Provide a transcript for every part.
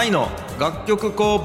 愛の楽曲工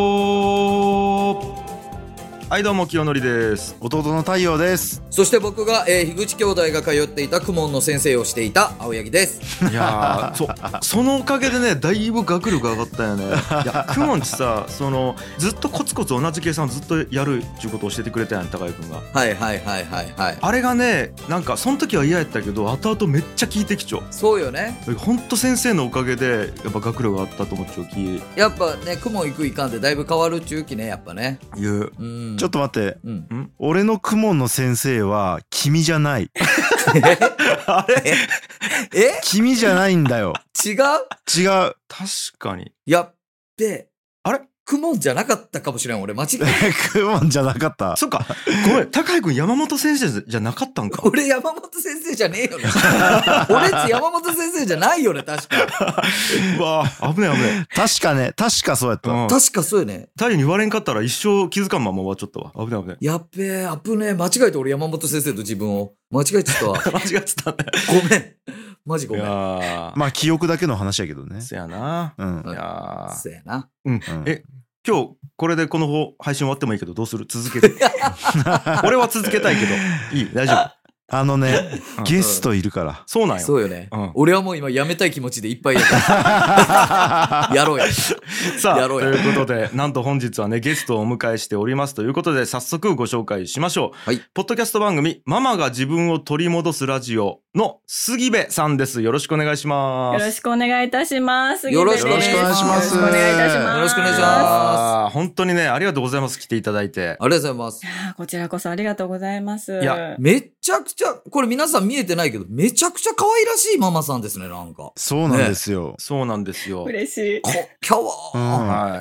房。はい、どうも清則です。 弟の太陽です。 そして僕が、樋口兄弟が通っていた公文の先生をしていた青柳です。 いやそのおかげでね、だいぶ学力上がったよね。いや公文ってさ、ずっとコツコツ同じ計算ずっとやるっていうことを教えてくれたやん、高井君が。 はいはいはいはいはい。 あれがね、なんかその時は嫌やったけど後々めっちゃ効いてきちゃう。 そうよね。 ほんと先生のおかげでやっぱ学力があったと思っちゃうき。 やっぱね、公文行くいかんでだいぶ変わる中期ね、やっぱね。 言う。 ちょっと待って、 俺の公文の先生は君じゃない。 あれ君じゃないんだよ。 違う。 確かに。 やっべ。 あれ公文じゃなかったかもしれん。俺間違えた。 公文じゃなかった。 そっか、ごめん、高井君山本先生じゃなかったんか。 俺山本先生じゃねえよね。俺山本先生じゃないよね、確か。 うわ危ねえ危ねえ。確かそうやった、 確かそうよね。 太陽に言われんかったら一生気づかんまま終わっちゃったわ。危ねえ危ねえ。やっべえ、危ねえ。間違えて俺山本先生と自分を間違えちゃったわ。 間違えてたね。 ごめん、マジごめん。 まあ記憶だけの話やけどね。 そやな。 いやそやな。 今日これでこの配信終わってもいいけどどうする？続けて。俺は続けたいけどいい？大丈夫？ ゲストいるから。 そうなんよ。 そうよね。俺はもう今やめたい気持ちでいっぱいだから。やろうや。 さあということで、なんと本日はねゲストをお迎えしておりますということで、早速ご紹介しましょう。はい。ポッドキャスト番組ママが自分を取り戻すラジオの杉部さんです。よろしくお願いします。 よろしくお願いいたします。 よろしくお願いします。 よろしくお願いいたします。 よろしくお願いします。 本当にね、ありがとうございます。来ていただいて。 ありがとうございます。 こちらこそありがとうございます。 いや、めちゃくちゃ、これ皆さん見えてないけど、めちゃくちゃ可愛らしいママさんですね、なんか。 そうなんですよ。 そうなんですよ。 嬉しい。 キャワー。はい。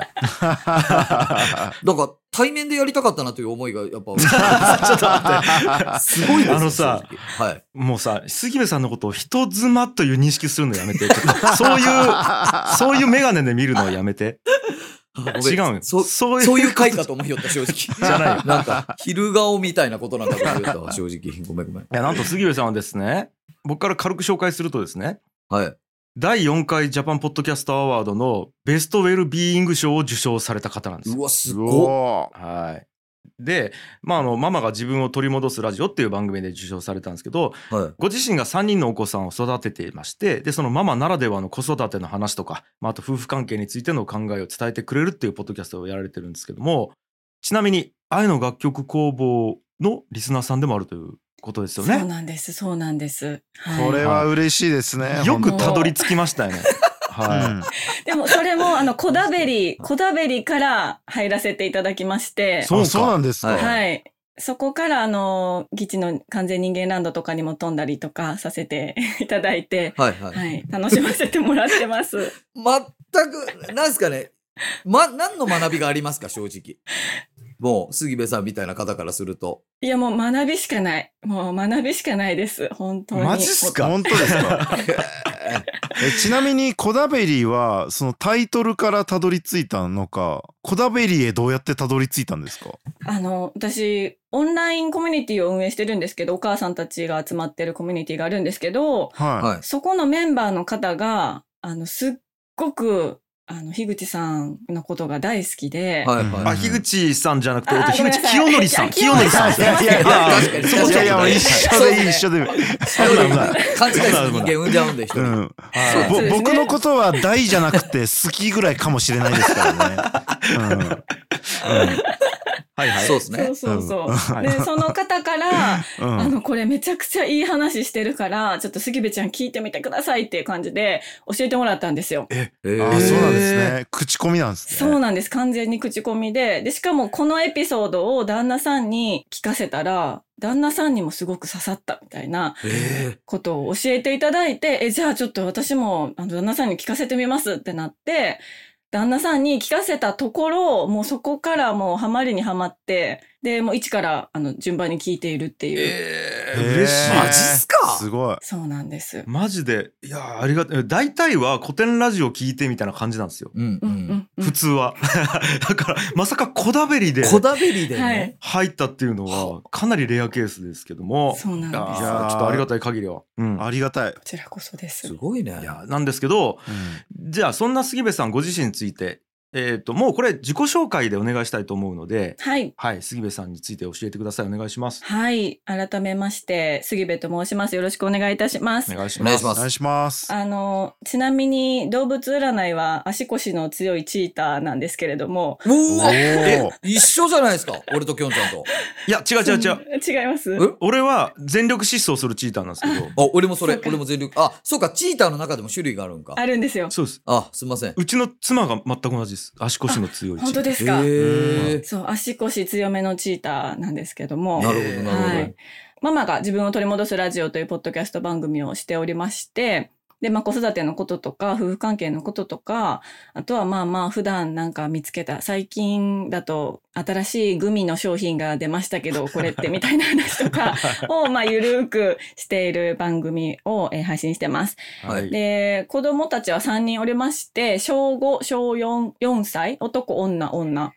なんか、対面でやりたかったなという思いが、やっぱ。ちょっと待って。すごいですね。 さ、はい。もうさ、杉部さんのことを人妻という認識するのやめて。そういうメガネで見るのはやめて。違うよ。 そういう回かと思いよった、正直。 じゃないよ。 なんか、昼顔みたいなことなんだと思いよったわ、正直。ごめん。いや、なんと杉部さんはですね、僕から軽く紹介するとですね。 はい。 第4回ジャパンポッドキャストアワードのベストウェルビーイング賞を受賞された方なんです。 うわ、すごい。はい。で、ママが自分を取り戻すラジオっていう番組で受賞されたんですけど、ご自身が3人のお子さんを育てていまして、でそのママならではの子育ての話とか、あと夫婦関係についての考えを伝えてくれるっていうポッドキャストをやられてるんですけども、ちなみに愛の楽曲工房のリスナーさんでもあるということですよね。 そうなんです、 はい、これは嬉しいですね。 よくたどり着きましたよね。はい。 でもそれもこだべりから入らせていただきまして。 そうなんですか。 はい。そこからギチの完全人間ランドとかにも飛んだりとかさせていただいて、はい、楽しませてもらってます。 全くなんですかね。何の学びがありますか、正直。もう杉部さんみたいな方からすると。 いや、もう学びしかない。もう学びしかないです。本当に。 マジっすか？ 本当ですか？ちなみにコダベリーはそのタイトルからたどり着いたのか、コダベリーへどうやってたどり着いたんですか？ 私オンラインコミュニティを運営してるんですけど、お母さんたちが集まってるコミュニティがあるんですけど、はい、そこのメンバーの方がすっごく樋口さんのことが大好きで、 樋口さんじゃなくて、樋口清則さん。清則さん。 いや、一緒で。 勘違いする人間産んじゃうんで、一人。 僕のことは大じゃなくて好きぐらいかもしれないですからね。 はいはい。 そうですね。 そう。で、その方から、これめちゃくちゃいい話してるから、ちょっと杉部ちゃん聞いてみてくださいっていう感じで教えてもらったんですよ。 そうなんですね。口コミなんですね。 そうなんです。完全に口コミで。で、しかもこのエピソードを旦那さんに聞かせたら、旦那さんにもすごく刺さったみたいなことを教えていただいて、じゃあちょっと私も旦那さんに聞かせてみますってなって、旦那さんに聞かせたところ、もうそこからもうハマりにハマって、で、もう一から順番に聞いているっていう。 嬉しい。 マジっすか？ すごい。 そうなんです。 マジで、いやありがたい。大体は古典ラジオ聞いてみたいな感じなんですよ。普通は。だからまさかコダベリでね入ったっていうのはかなりレアケースですけども。 そうなんです。 いやちょっとありがたい限りは。 ありがたい。 こちらこそです。 すごいね。 いやなんですけど、じゃあそんな杉部さんご自身につついてもうこれ自己紹介でお願いしたいと思うので、 はい。 はい、杉部さんについて教えてください。お願いします。 はい。改めまして、杉部と申します。よろしくお願いいたします。 お願いします。 お願いします。 ちなみに動物占いは足腰の強いチーターなんですけれども。 一緒じゃないですか、俺ときょんちゃんと。 いや、違う。 違います。 俺は全力疾走するチーターなんですけど。 俺も俺も全力。そうか、チーターの中でも種類があるんか。 あるんですよ。 そうです。 すいません。 うちの妻が全く同じです。足腰の強いチーター。 本当ですか。そう、足腰強めのチーターなんですけども。 なるほど、なるほど。はい、 ママが自分を取り戻すラジオというポッドキャスト番組をしておりまして、で、子育てのこととか、夫婦関係のこととか、あとは普段なんか見つけた、最近だと新しいグミの商品が出ましたけど、これってみたいな話とかを、ゆるーくしている番組を、配信してます。はい。で、子供たちは3人おりまして、小5、小4、4歳、男、女の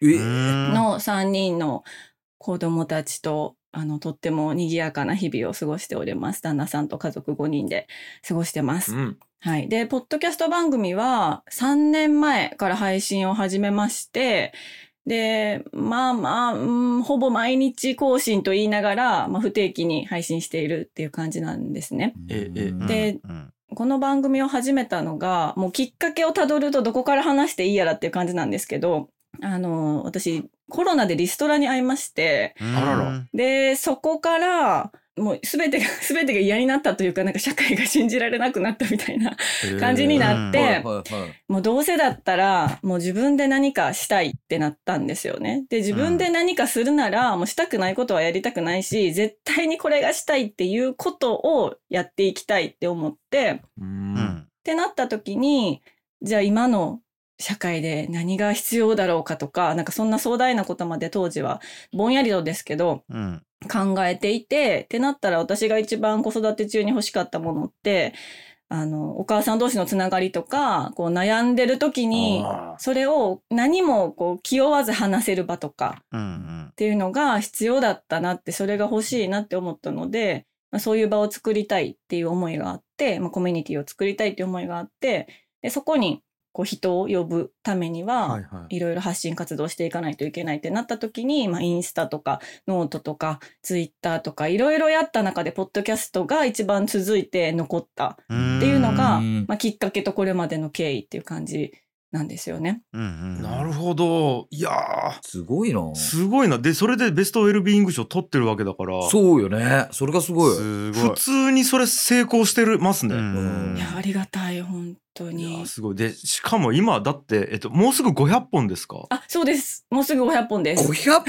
3人の子供たちと、とっても賑やかな日々を過ごしております。旦那さんと家族5人で過ごしてます。はい。で、ポッドキャスト番組は3年前から配信を始めまして、で、ほぼ毎日更新と言いながら、不定期に配信しているっていう感じなんですね。で、この番組を始めたのが、もうきっかけをたどるとどこから話していいやらっていう感じなんですけど、私、コロナでリストラに会いまして、で、そこから、もうすべてが嫌になったというか、なんか社会が信じられなくなったみたいな感じになって、もうどうせだったら、もう自分で何かしたいってなったんですよね。で、自分で何かするなら、もうしたくないことはやりたくないし、絶対にこれがしたいっていうことをやっていきたいって思って、ってなった時に、じゃあ今の社会で何が必要だろうかとか、なんかそんな壮大なことまで当時はぼんやりとですけど、考えていて、ってなったら私が一番子育て中に欲しかったものって、お母さん同士のつながりとか、こう悩んでる時に、それを何もこう気負わず話せる場とか、っていうのが必要だったなって、それが欲しいなって思ったので、そういう場を作りたいっていう思いがあって、コミュニティを作りたいっていう思いがあって、でそこにこう人を呼ぶためには、いろいろ発信活動していかないといけないってなった時に、インスタとかノートとかツイッターとかいろいろやった中でポッドキャストが一番続いて残ったっていうのが、きっかけとこれまでの経緯っていう感じなんですよね。 なるほど。いやー、 すごいな。 すごいな。で、それでベストウェルビーイング賞取ってるわけだから。 そうよね。それがすごい。 普通にそれ成功してますね。 いや、ありがたい、本当に。 いや、すごい。で、しかも今だって、もうすぐ500本ですか？ そうです。もうすぐ500本です。 500本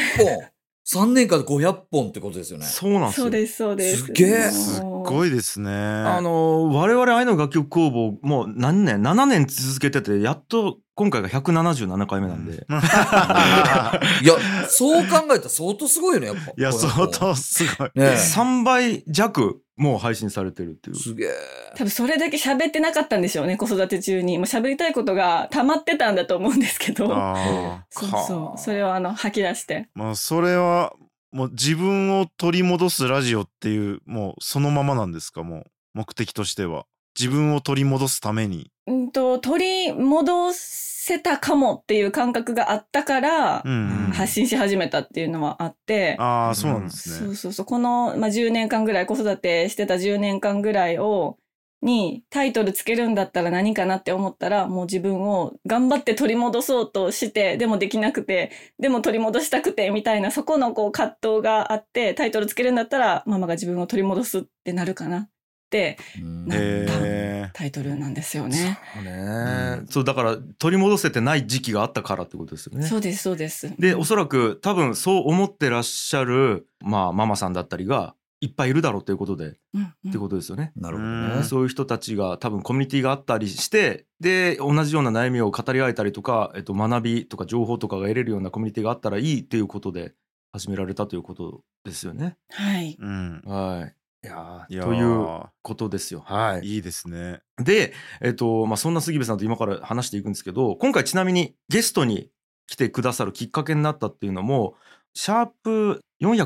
3年間で500本ってことですよね。 そうなんですよ。 そうです。 すげえ。 すごいですね。 我々愛の楽曲工房もう何年 ?7 年続けてて、やっと今回が177回目なんで。 いや、そう考えたら相当すごいよね、やっぱ。 いや、相当すごい。 3倍弱もう配信されてるっていう。 すげえ。 多分それだけ喋ってなかったんでしょうね、子育て中に。もう喋りたいことが溜まってたんだと思うんですけど。そう。それを吐き出して。 それは、もう自分を取り戻すラジオっていう、もうそのままなんですか？もう目的としては。自分を取り戻すために。 取り戻せたかもっていう感覚があったから、発信し始めたっていうのはあって。 そうなんですね。 そう。この、10年間ぐらい、子育てしてた10年間ぐらいにタイトルつけるんだったら何かなって思ったら、もう自分を頑張って取り戻そうとして、でもできなくて、でも取り戻したくてみたいな、そこの葛藤があって、タイトルつけるんだったらママが自分を取り戻すってなるかなってなったタイトルなんですよね。 そうだから取り戻せてない時期があったからってことですよね。 そうです。 で、おそらく多分そう思ってらっしゃるママさんだったりがいっぱいいるだろうということで、ってことですよね。 なるほどね。 そういう人たちが多分コミュニティがあったりして、で同じような悩みを語り合えたりとか、学びとか情報とかが得れるようなコミュニティがあったらいいっていうことで始められたということですよね。 はい。 いやということですよ。 いいですね。 で、そんな杉部さんと今から話していくんですけど、今回ちなみにゲストに来てくださるきっかけになったっていうのも、シャープ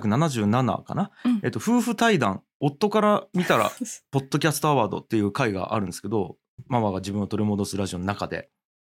477かな、夫婦対談、夫から見たらポッドキャストアワードっていう回があるんですけど、ママが自分を取り戻すラジオの中で、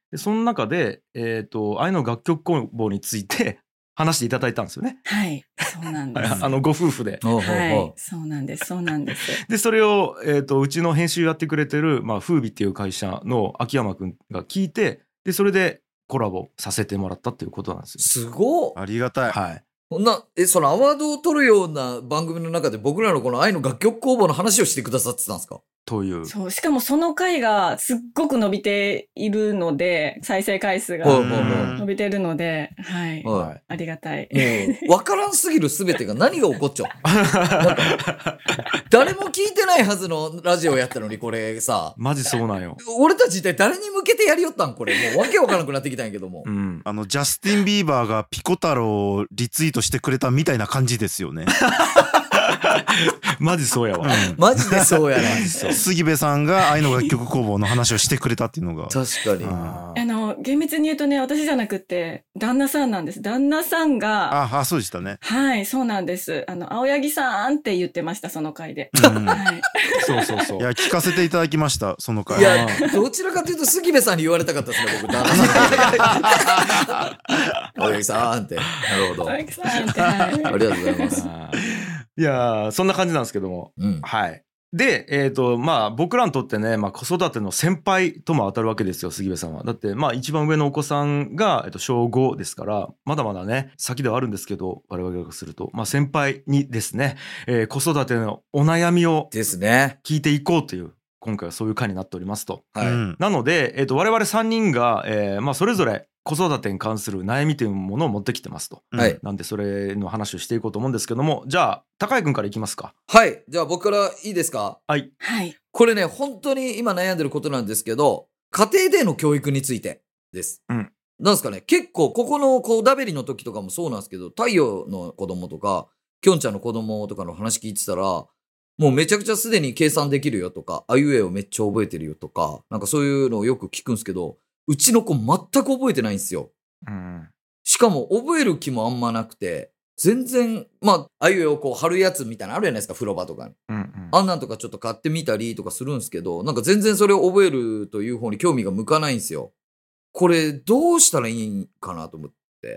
でその中で、愛の楽曲工房について話していただいたんですよね。 はい、そうなんです。 ご夫婦で。 はい、そうなんです、そうなんです。 で、それを、うちの編集やってくれてる、風美っていう会社の秋山くんが聞いて、で、それでコラボさせてもらったっていうことなんですよ。 すごっ。 ありがたい。 はい。 そのアワードを取るような番組の中で僕らのこの愛の楽曲工房の話をしてくださってたんですか？ という。 そう、しかもその回がすっごく伸びているので、再生回数が伸びてるので、はい。はい、ありがたい。 もう、わからんすぎるすべてが何が起こっちゃうなんか誰も聞いてないはずのラジオやったのに、これさ。 マジそうなんよ。 俺たち一体誰に向けてやりよったんこれ。もうわけわからなくなってきたんやけども。 ジャスティン・ビーバーがピコ太郎をリツイートしてくれたみたいな感じですよね。 マジそうやわ。 マジでそうやな。 杉部さんが愛の楽曲工房の話をしてくれたっていうのが。 確かに。 厳密に言うとね、私じゃなくて、旦那さんなんです。旦那さんが。 そうでしたね。 はい、そうなんです。青柳さんって言ってました、その回で。はい。 そう。 いや、聞かせていただきました、その回。 いや、どちらかというと杉部さんに言われたかったですね、僕、旦那さん。青柳さんって。なるほど。青柳さんって。ありがとうございます。 いや、そんな感じなんですけども。はい。で、僕らにとってね、子育ての先輩とも当たるわけですよ、杉部さんは。だって、一番上のお子さんが、小5ですから、まだまだね、先ではあるんですけど、我々がすると、先輩にですね、子育てのお悩みをですね、 聞いていこうという、今回はそういう回になっておりますと。 はい。 なので、我々3人が、それぞれ子育てに関する悩みというものを持ってきてますと。 はい。 なんで、それの話をしていこうと思うんですけども、じゃあ、高井くんからいきますか。 はい。じゃあ僕からいいですか？ はい。 はい。 これね、本当に今悩んでることなんですけど、家庭での教育についてです。なんですかね、結構、ここのこうダベリの時とかもそうなんですけど、太陽の子供とか、きょんちゃんの子供とかの話聞いてたら、もうめちゃくちゃすでに計算できるよとか、あいうえをめっちゃ覚えてるよとか、なんかそういうのをよく聞くんですけど、うちの子全く覚えてないんですよ。しかも覚える気もあんまなくて、全然、あいうえをこう貼るやつみたいなのあるじゃないですか、風呂場とかに。あんなんとかちょっと買ってみたりとかするんですけど、なんか全然それを覚えるという方に興味が向かないんですよ。これどうしたらいいかなと思って。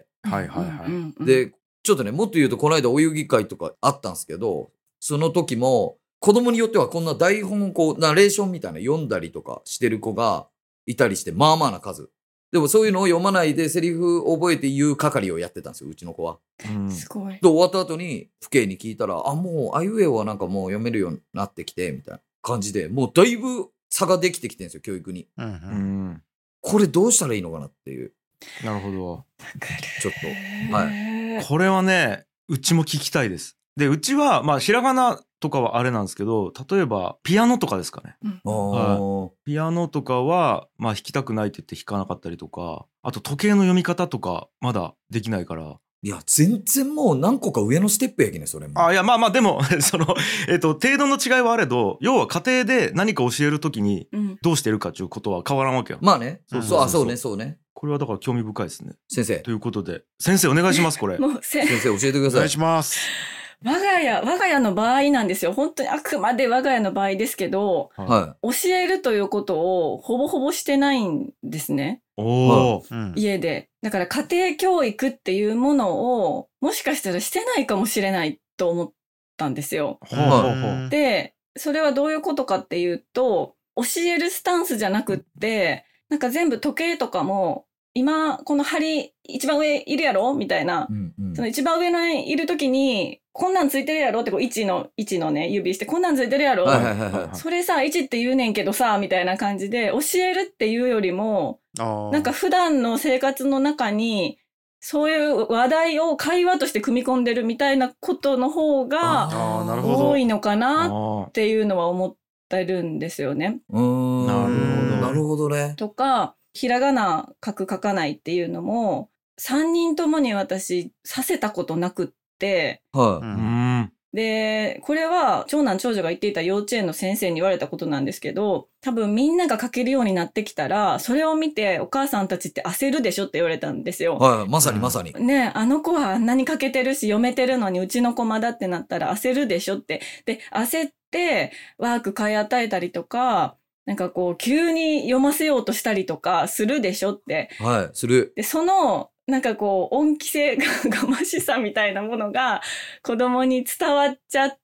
はいはいはい。 で、ちょっとね、もっと言うとこの間お遊戯会とかあったんですけど、その時も子供によってはこんな台本をこう、ナレーションみたいな読んだりとかしてる子がいたりして、まあまあな数。でもそういうのを読まないでセリフ覚えて言う係をやってたんですよ、うちの子は。 すごい。 で、終わった後に、父兄に聞いたら、もう、あいうえおはなんかもう読めるようになってきて、みたいな感じで、もうだいぶ差ができてきてるんですよ、教育に。これどうしたらいいのかなっていう。 なるほど。 ちょっと、はい。 これはね、うちも聞きたいです。で、うちは、ひらがなとかはあれなんですけど、例えば、ピアノとかですかね。ピアノとかは、弾きたくないって言って弾かなかったりとか、あと時計の読み方とか、まだできないから。 いや、全然もう何個か上のステップやけね、それも。 いや、でも、その、程度の違いはあれど、要は家庭で何か教えるときに、どうしてるかっていうことは変わらんわけよ。 まあね。そうね。 これはだから興味深いですね。 先生。 ということで、先生お願いします、これ。 先生教えてください。 お願いします。 我が家の場合なんですよ。本当にあくまで我が家の場合ですけど、教えるということをほぼほぼしてないんですね。家で。だから家庭教育っていうものをもしかしたらしてないかもしれないと思ったんですよ。で、それはどういうことかっていうと、教えるスタンスじゃなくって、なんか全部時計とかも、今、この針、一番上いるやろみたいな。その一番上のいるときに、こんなんついてるやろってこう1のね、指して、こんなんついてるやろ、それさ、1って言うねんけどさ、みたいな感じで、教えるっていうよりも、なんか普段の生活の中に、そういう話題を会話として組み込んでるみたいなことの方が、多いのかなっていうのは思ってるんですよね。 なるほどね。 とか、ひらがな書かないっていうのも、3人ともに私させたことなくって、で、これは長男長女が言っていた幼稚園の先生に言われたことなんですけど、多分みんなが書けるようになってきたら、それを見てお母さんたちって焦るでしょって言われたんですよ。 まさに。 ね、あの子はあんなに書けてるし読めてるのにうちの子まだってなったら焦るでしょって。で、焦ってワーク買い与えたりとか、 なんかこう急に読ませようとしたりとかするでしょって。 はい、する。 で、そのなんかこう恩着せがましさみたいなものが子供に伝わっちゃって、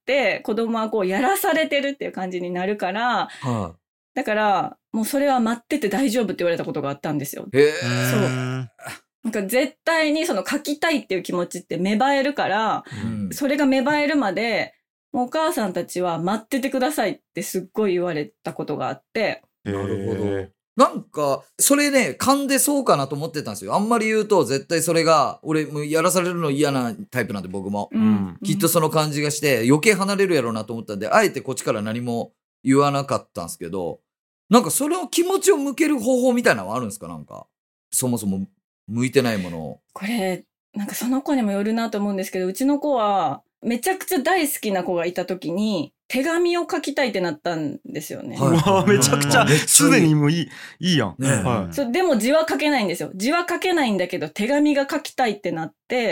子供はこうやらされてるっていう感じになるから、 はい、 だからもうそれは待ってて大丈夫って言われたことがあったんですよ。 へえ。 そう。なんか絶対にその書きたいっていう気持ちって芽生えるから、それが芽生えるまでもうお母さんたちは待っててくださいってすっごい言われたことがあって。 なるほど。なんか、それね、勘でそうかなと思ってたんですよ。あんまり言うと絶対それが、俺もやらされるの嫌なタイプなんで僕も。きっとその感じがして余計離れるやろうなと思ったんで、あえてこっちから何も言わなかったんですけど、なんかその気持ちを向ける方法みたいなのはあるんですか？なんか、そもそも向いてないものを。 これ、なんかその子にもよるなと思うんですけど、うちの子はめちゃくちゃ大好きな子がいた時に手紙を書きたいってなったんですよね。 はい、めちゃくちゃすでにもういいやん、ね。 はい、でも字は書けないんですよ。字は書けないんだけど手紙が書きたいってなって、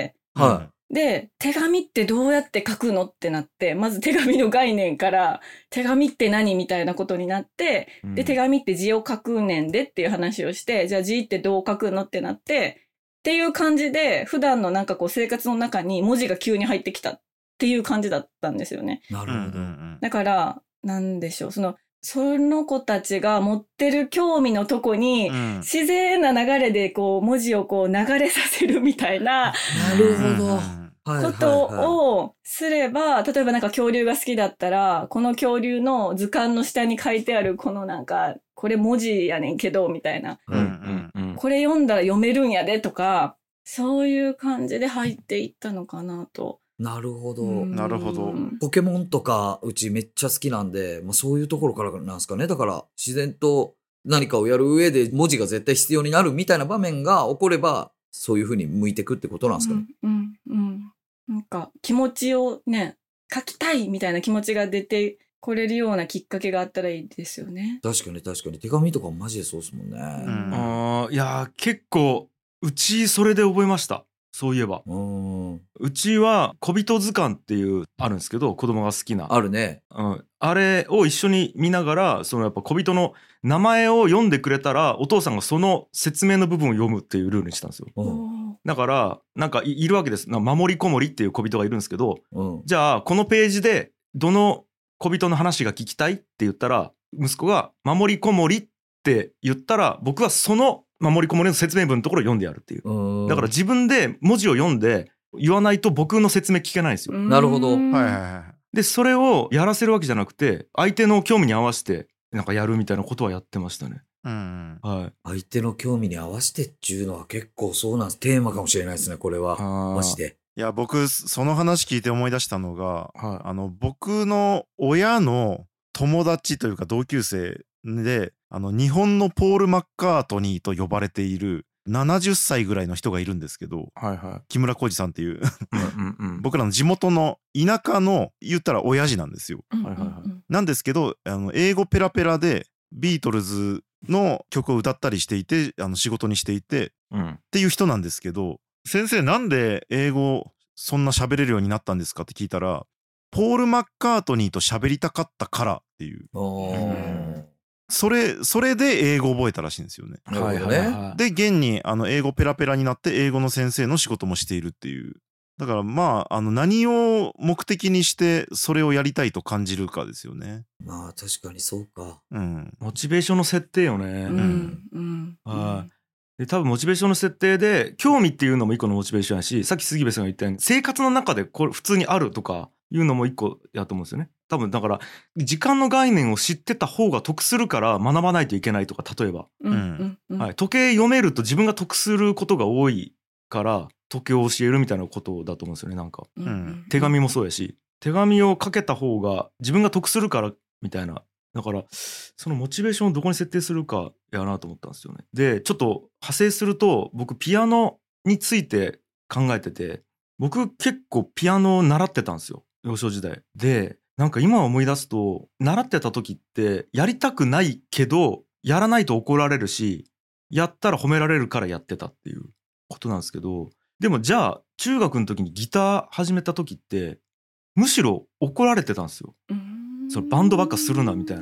はい、 で手紙ってどうやって書くのってなって、まず手紙の概念から手紙って何みたいなことになって、で手紙って字を書くねんでっていう話をして、じゃあ字ってどう書くのってなってっていう感じで、普段のなんかこう生活の中に文字が急に入ってきたっていう感じだったんですよね。 なるほど。 だからなんでしょう、その子たちが持ってる興味のとこに、自然な流れでこう文字をこう流れさせるみたいな。 なるほど。 ことをすれば、例えばなんか恐竜が好きだったら、この恐竜の図鑑の下に書いてあるこのなんか、これ文字やねんけど、みたいな。これ読んだら読めるんやでとか、そういう感じで入っていったのかなと。 なるほど。 なるほど。 ポケモンとかうちめっちゃ好きなんで、まあ、そういうところからなんですかね。だから自然と何かをやる上で文字が絶対必要になるみたいな場面が起これば、そういう風に向いてくってことなんですかね。 なんか気持ちをね、書きたいみたいな気持ちが出てこれるようなきっかけがあったらいいですよね。 確かに手紙とかマジでそうですもんね。 いや結構うちそれで覚えました。そういえばうちは小人図鑑っていうあるんですけど、子供が好きなあるね、 あれを一緒に見ながら、そのやっぱ小人の名前を読んでくれたらお父さんがその説明の部分を読むっていうルールにしたんですよ。だからなんかいるわけです。守りこもりっていう小人がいるんですけど、じゃあこのページでどの小人の話が聞きたいって言ったら、息子が守りこもりって言ったら、僕はその守りこもりの説明文のところを読んでやるっていう。だから自分で文字を読んで言わないと僕の説明聞けないんですよ。 なるほど。 でそれをやらせるわけじゃなくて、相手の興味に合わせてなんかやるみたいなことはやってましたね。 相手の興味に合わせてっていうのは結構そうなんです。テーマかもしれないですね、これは。マジで。 いや僕その話聞いて思い出したのが、僕の親の友達というか同級生で、日本のポール・マッカートニーと呼ばれている70歳ぐらいの人がいるんですけど、木村浩二さんっていう僕らの地元の田舎の言ったら親父なんですよ。なんですけど英語ペラペラでビートルズの曲を歌ったりしていて、仕事にしていて、っていう人なんですけど、先生なんで英語そんな喋れるようになったんですかって聞いたら、ポール・マッカートニーと喋りたかったからっていう。それで英語を覚えたらしいんですよね。で現に英語ペラペラになって英語の先生の仕事もしているっていう。だからまあ何を目的にしてそれをやりたいと感じるかですよね。 まあ確かにそうか。 モチベーションの設定よね。で多分モチベーションの設定で興味っていうのも一個のモチベーションやし、さっき杉部さんが言ったように生活の中でこれ普通にあるとかいうのも一個やと思うんですよね。多分だから時間の概念を知ってた方が得するから学ばないといけないとか、例えば、時計読めると自分が得することが多いから時計を教えるみたいなことだと思うんですよね。なんか、手紙もそうやし、手紙をかけた方が自分が得するからみたいな。だからそのモチベーションをどこに設定するかやなと思ったんですよね。でちょっと派生すると、僕ピアノについて考えてて、僕結構ピアノを習ってたんですよ、幼少時代で。なんか今思い出すと、習ってた時ってやりたくないけどやらないと怒られるし、やったら褒められるからやってたっていうことなんですけど、でもじゃあ中学の時にギター始めた時ってむしろ怒られてたんですよ。そのバンドばっかするなみたいな。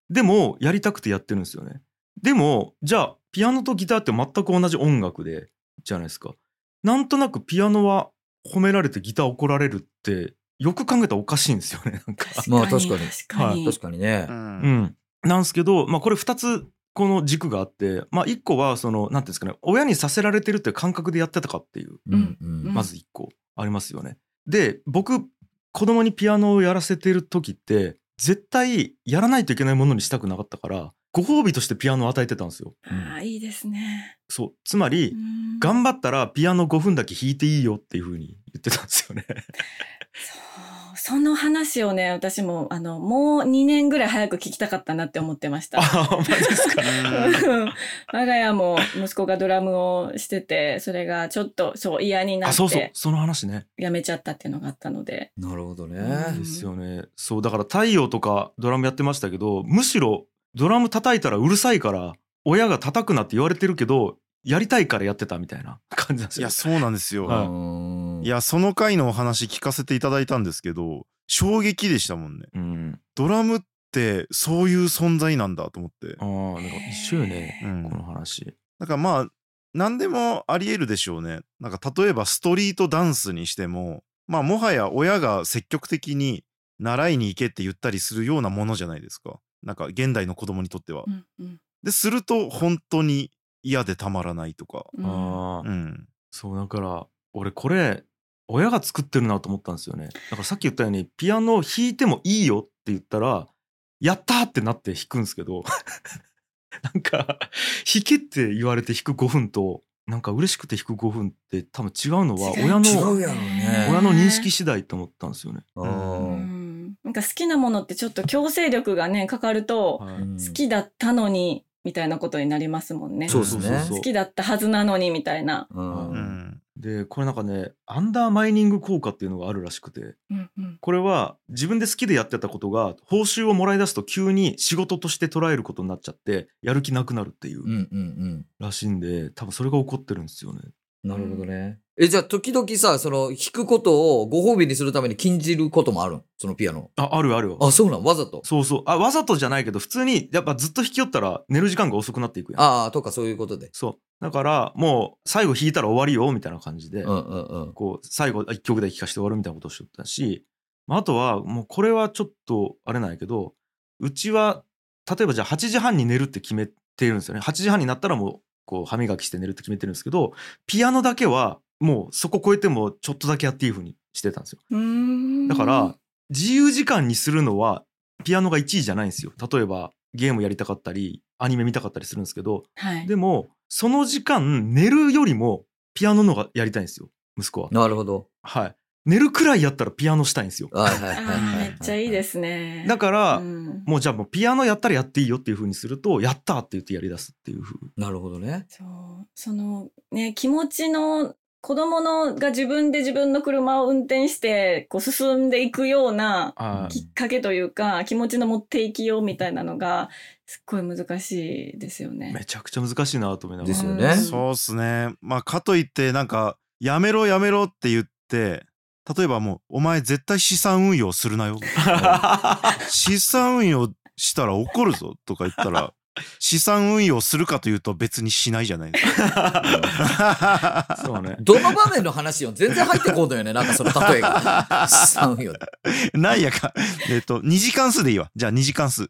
でもやりたくてやってるんですよね。でもじゃあピアノとギターって全く同じ音楽でじゃないですか。なんとなくピアノは褒められてギター怒られるってよく考えたらおかしいんですよね。なんかまあ確かに確かにね。 なんですけど、これ2つこの軸があって、1個はそのなんていうんですかね、親にさせられてるっていう感覚でやってたかっていう、まず1個ありますよね。で僕子供にピアノをやらせてる時って絶対やらないといけないものにしたくなかったからご褒美としてピアノを与えてたんですよ。 いいですね。 そうつまり頑張ったらピアノ5分だけ弾いていいよっていう風に言ってたんですよね。 その話をね、私ももう2年ぐらい早く聞きたかったなって思ってました。 マジですか。 我が家も息子がドラムをしてて、それがちょっと嫌になって、 その話ね。 やめちゃったっていうのがあったので。 なるほどね。 ですよね。そうだから太陽とかドラムやってましたけど、むしろドラム叩いたらうるさいから親が叩くなって言われてるけど。やりたいからやってたみたいな感じなんですよ。 いやそうなんですよ。いやその回のお話聞かせていただいたんですけど衝撃でしたもんね。ドラムってそういう存在なんだと思って。 なんか一緒よね、この話。 だから何でもありえるでしょうね。なんか例えばストリートダンスにしてももはや親が積極的に習いに行けって言ったりするようなものじゃないですか。なんか現代の子供にとっては。ですると本当に嫌でたまらないとか。 そうだから俺これ親が作ってるなと思ったんですよね。だからさっき言ったようにピアノ弾いてもいいよって言ったらやったーってなって弾くんですけどなんか弾けって言われて弾く5分となんか嬉しくて弾く5分って多分違うのは親の認識次第と思ったんですよね。 なんか好きなものってちょっと強制力がねかかると、好きだったのにみたいなことになりますもんね。 そうですね。 好きだったはずなのにみたいな。 でこれなんかねアンダーマイニング効果っていうのがあるらしくて、これは自分で好きでやってたことが報酬をもらい出すと急に仕事として捉えることになっちゃってやる気なくなるっていうらしいんで、多分それが起こってるんですよね。 なるほどね。じゃあ時々さその弾くことをご褒美にするために禁じることもあるん？そのピアノ。 ある。 そうなん？わざと？ そうわざとじゃないけど普通にやっぱずっと弾きよったら寝る時間が遅くなっていくやん。 とかそういうことで。 そうだからもう最後弾いたら終わりよみたいな感じで、こう最後1曲だけ弾かして終わるみたいなことをしとったし、あとはもうこれはちょっとあれなんやけど、うちは例えばじゃあ8時半に寝るって決めてるんですよね。8時半になったらもうこう歯磨きして寝るって決めてるんですけど、ピアノだけはもうそこ超えてもちょっとだけやっていい風にしてたんですよ。だから自由時間にするのはピアノが1位じゃないんですよ。例えばゲームやりたかったりアニメ見たかったりするんですけど、でもその時間寝るよりもピアノの方がやりたいんですよ息子は。 なるほど。 寝るくらいやったらピアノしたいんですよ。 めっちゃいいですね。 だから、もうじゃあもうピアノやったらやっていいよっていう風にするとやったって言ってやり出すっていう風。 なるほどね。 そのね気持ちの子供が自分で自分の車を運転してこう進んでいくようなきっかけというか気持ちの持っていきようみたいなのがすっごい難しいですよね。 めちゃくちゃ難しいなと思いながら。 ですよね。 そうっすね。かといってなんかやめろって言って例えばもうお前絶対資産運用するなよ資産運用したら怒るぞとか言ったら資産運用するかというと別にしないじゃないですか。 そうね。 どの場面の話よ全然入ってこうのよね。なんかその例えが資産運用ないやか2次関数でいいわ。じゃあ2次関数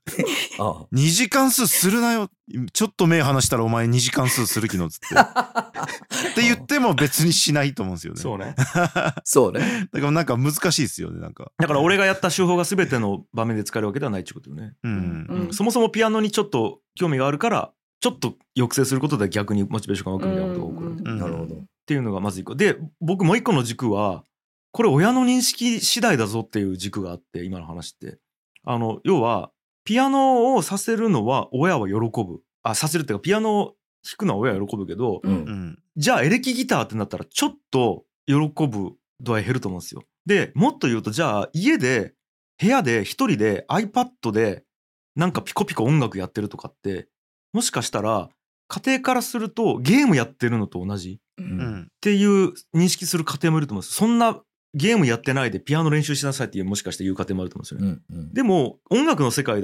2次関数するなよ。ちょっと目離したらお前2次関数する気のつってって言っても別にしないと思うんですよね。 そうね。 そうね。 だからなんか難しいですよね。なんかだから俺がやった手法が全ての場面で使えるわけではないってことよね。そもそもピアノにちょっと興味があるからちょっと抑制することで逆にモチベーションが湧くみたいなことが起こる。 なるほど。 っていうのがまず1個で、僕もう1個の軸はこれ親の認識次第だぞっていう軸があって、今の話って要はピアノをさせるのは親は喜ぶ、させるっていうかピアノを弾くのは親は喜ぶけど、じゃあエレキギターってなったらちょっと喜ぶ度合い減ると思うんですよ。でもっと言うとじゃあ家で部屋で一人で iPad でなんかピコピコ音楽やってるとかってもしかしたら家庭からするとゲームやってるのと同じっていう認識する家庭もいると思うんです。そんなゲームやってないでピアノ練習しなさいっていうもしかして言う家庭もあると思うんですよね。でも音楽の世界だ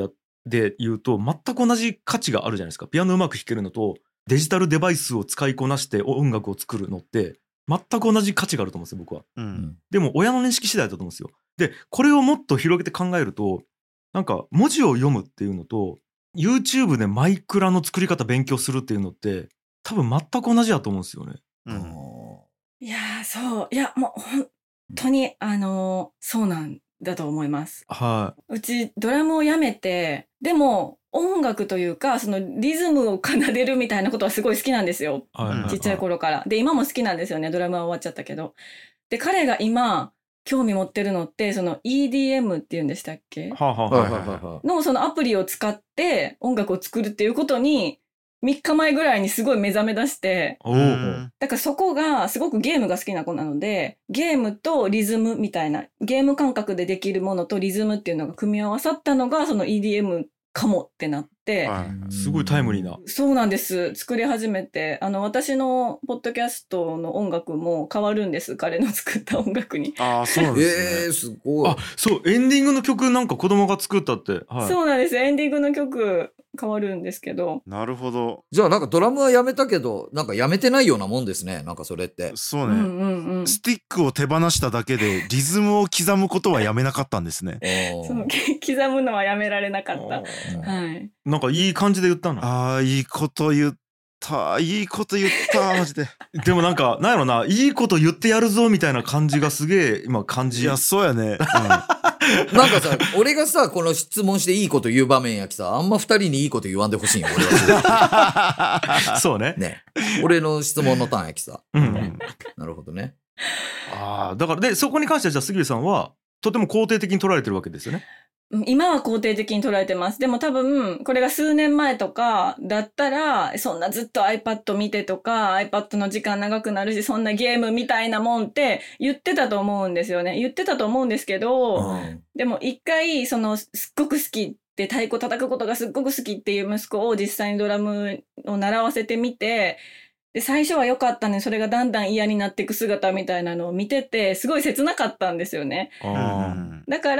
で言うと全く同じ価値があるじゃないですか。ピアノうまく弾けるのとデジタルデバイスを使いこなして音楽を作るのって全く同じ価値があると思うんですよ僕は、でも親の認識次第だと思うんですよ。でこれをもっと広げて考えるとなんか文字を読むっていうのと YouTube でマイクラの作り方勉強するっていうのって多分全く同じだと思うんですよね。 いやそういやもう本当にそうなんだと思います。 はい。 うちドラムをやめてでも音楽というかそのリズムを奏でるみたいなことはすごい好きなんですよ、ちっちゃい頃から。で今も好きなんですよね。ドラムは終わっちゃったけど。で彼が今興味持ってるのってその EDM っていうんでしたっけ、のそのアプリを使って音楽を作るっていうことに3日前ぐらいにすごい目覚め出して、だからそこがすごくゲームが好きな子なのでゲームとリズムみたいなゲーム感覚でできるものとリズムっていうのが組み合わさったのがその EDM かもってなって、 すごいタイムリーな。 そうなんです。作り始めて私のポッドキャストの音楽も変わるんです。彼の作った音楽に。 そうなんですね。 すごい。 そうエンディングの曲なんか子供が作ったって、 そうなんです。エンディングの曲変わるんですけど。 なるほど。 じゃあなんかドラムはやめたけどなんかやめてないようなもんですね。なんかそれってそうね、スティックを手放しただけでリズムを刻むことはやめなかったんですね。 その刻むのはやめられなかった。 なんかいい感じで言ったの。 いいこと言ったマジで。 でもなんかなんやろな、いいこと言ってやるぞみたいな感じがすげえ今感じ。 いやそうやね、 なんかさ俺がさこの質問していいこと言う場面やきさあんま2人にいいこと言わんでほしいんよ俺は。 そうね。 俺の質問のターンやきさ、なるほどね。 だからでそこに関してはじゃあ杉部さんはとても肯定的に捉えてるわけですよね。 今は肯定的に捉えてます。でも多分、これが数年前とかだったら、そんなずっと iPad 見てとか、iPad の時間長くなるし、そんなゲームみたいなもんって言ってたと思うんですよね。言ってたと思うんですけど、でも一回、すっごく好きって太鼓叩くことがすっごく好きっていう息子を実際にドラムを習わせてみて、で、最初は良かったね。それがだんだん嫌になっていく姿みたいなのを見てて、すごい切なかったんですよね。だから、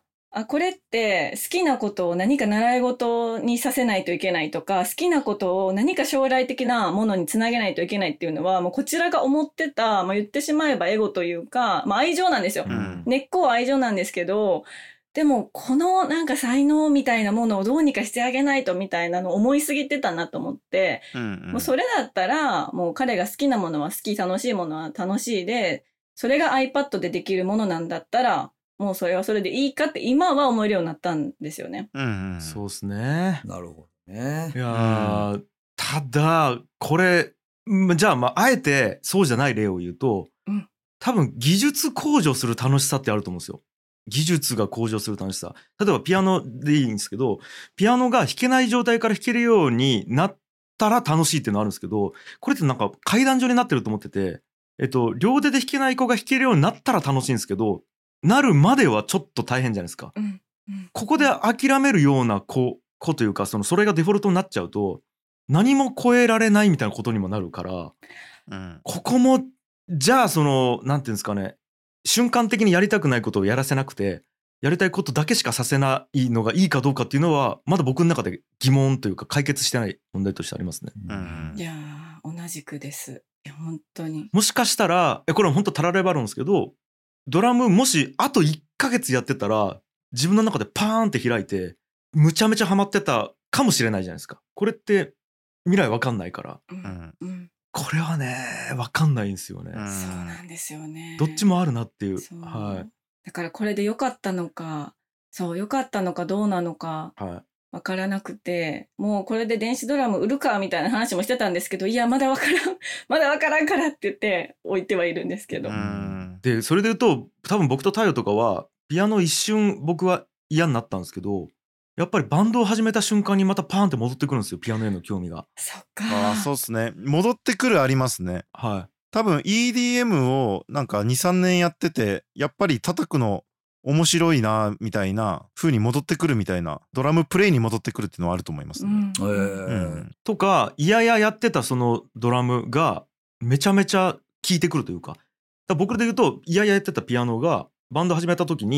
これって好きなことを何か習い事にさせないといけないとか、好きなことを何か将来的なものにつなげないといけないっていうのは、もうこちらが思ってた、言ってしまえばエゴというか、愛情なんですよ。根っこは愛情なんですけど、でもこのなんか才能みたいなものをどうにかしてあげないとみたいなのを思いすぎてたなと思って、もうそれだったらもう彼が好きなものは好き、楽しいものは楽しいで、それが iPad でできるものなんだったら、もうそれはそれでいいかって今は思えるようになったんですよね。 そうですね。 なるほどね。 いや、ただこれじゃああえてそうじゃない例を言うと、多分技術向上する楽しさってあると思うんですよ。技術が向上する楽しさ。例えばピアノでいいんですけど、ピアノが弾けない状態から弾けるようになったら楽しいっていうのあるんですけど、これってなんか階段状になってると思ってて、両手で弾けない子が弾けるようになったら楽しいんですけど、なるまではちょっと大変じゃないですか。ここで諦めるような子というか、それがデフォルトになっちゃうと何も超えられないみたいなことにもなるから、ここもじゃあなんていうんですかね、瞬間的にやりたくないことをやらせなくて、やりたいことだけしかさせないのがいいかどうかっていうのはまだ僕の中で疑問というか解決してない問題としてありますね。 いや同じくです。いや本当にもしかしたらこれは本当たらればあるんですけど、ドラムもしあと1ヶ月やってたら自分の中でパーンって開いてむちゃめちゃハマってたかもしれないじゃないですか。これって未来わかんないから、これはねわかんないんですよね。 そうなんですよね。 どっちもあるなっていう。 だからこれで良かったのか、良かったのかどうなのかわからなくて、もうこれで電子ドラム売るかみたいな話もしてたんですけど、いやまだわからんからって言って置いてはいるんですけど。 でそれで言うと多分僕と太陽とかはピアノ一瞬僕は嫌になったんですけど、やっぱりバンドを始めた瞬間にまたパーンって戻ってくるんですよ、ピアノへの興味が。 そっか。 そうですね。戻ってくるありますね。多分 EDM をなんか 2,3 年やってて、やっぱり叩くの面白いなみたいな風に戻ってくるみたいな、ドラムプレイに戻ってくるっていうのはあると思いますね。 とかやってたそのドラムがめちゃめちゃ効いてくるというか、僕で言うとやってたピアノがバンド始めた時に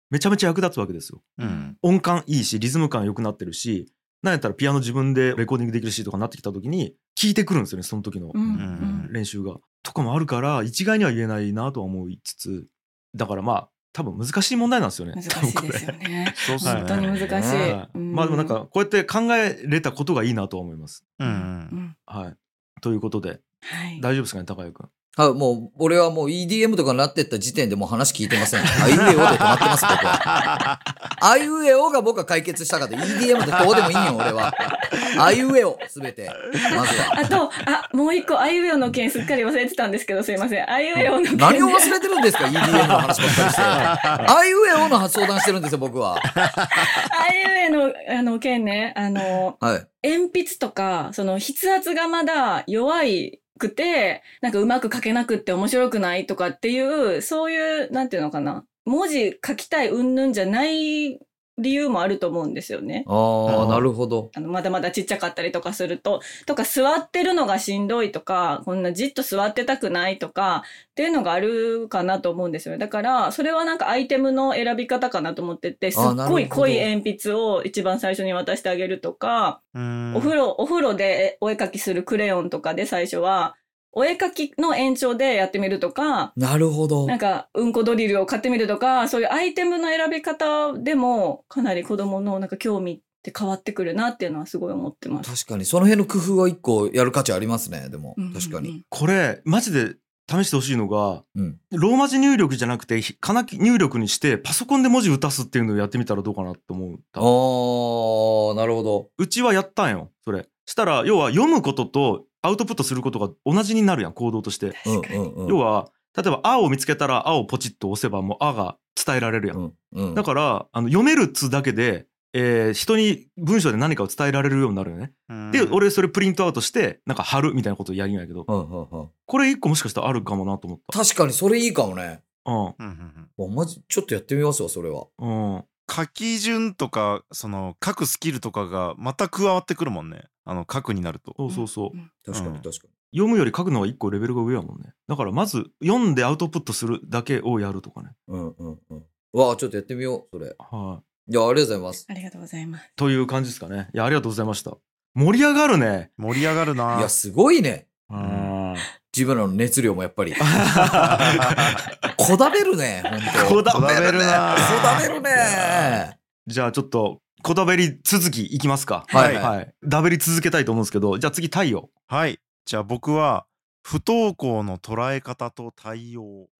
めちゃめちゃ役立つわけですよ。音感いいしリズム感良くなってるし、なんやったらピアノ自分でレコーディングできるしとかなってきた時に聞いてくるんですよね、その時の練習がとかもあるから、一概には言えないなとは思いつつ、だからまあ多分難しい問題なんですよね。 難しいですよね。 そうですね。 本当に難しい。 まあでもなんかこうやって考えれたことがいいなとは思います。はい。ということで、大丈夫ですかね、高谷君。 はい、もう、俺はもう EDM とかなってった時点でもう話聞いてません。あいうえおで止まってます、僕は。あいうえおが僕は解決したかった。EDM ってどうでもいいよ、俺は。あいうえお、すべて。まずは。 もう一個、あいうえおの件すっかり忘れてたんですけど、すいません。あいうえおの件。 何を忘れてるんですか ?EDM の話ばっかりして。あいうえおの相談してるんですよ、僕は。 あいうえの件ね、鉛筆とか、その筆圧がまだ弱いくて、なんかうまく書けなくって面白くないとかっていう、そういう、なんていうのかな。文字書きたい云々じゃない理由もあると思うんですよね。 ああ、なるほど。 まだまだちっちゃかったりとかすると、とか座ってるのがしんどいとか、こんなじっと座ってたくないとか、っていうのがあるかなと思うんですよね。だから、それはなんかアイテムの選び方かなと思ってて、すっごい濃い鉛筆を一番最初に渡してあげるとか、お風呂でお絵描きするクレヨンとかで最初は、お絵描きの延長でやってみるとか、 なるほど。 なんか、うんこドリルを買ってみるとか、そういうアイテムの選び方でも、かなり子供のなんか興味って変わってくるなっていうのはすごい思ってます。 確かに、その辺の工夫は一個やる価値ありますね、でも。確かに。 これ、マジで試してほしいのが、ローマ字入力じゃなくて、かなき入力にして、パソコンで文字打たすっていうのをやってみたらどうかなって思う。 なるほど。 うちはやったんよ、それ。したら、要は読むことと、アウトプットすることが同じになるやん、行動として。要は例えば「あ」を見つけたら「あ」をポチッと押せばもう「あ」が伝えられるやん。だから読めるっつだけで、人に文章で何かを伝えられるようになるよね。で俺それプリントアウトしてなんか貼るみたいなことをやるんやけど、これ一個もしかしたらあるかもなと思った。 確かにそれいいかもね。マジちょっとやってみますわ、それは。 書き順とかその書くスキルとかがまた加わってくるもんね、書くになると。 そう、 確かに確かに。 読むより書くのは一個レベルが上やもんね。だからまず読んでアウトプットするだけをやるとかね。 わあ、ちょっとやってみよう、それ。いや、ありがとうございます。 ありがとうございます。 という感じですかね。いや、ありがとうございました。盛り上がるね。 盛り上がるな。 いや、すごいね。自分らの熱量もやっぱり。こだべるね、 ほんと。こだべるな。 こだべるね。 じゃあちょっと、こだべり続きいきますか。 はい。 だべり続けたいと思うんですけど、じゃあ次、太陽。 はい。じゃあ僕は、不登校の捉え方と対応。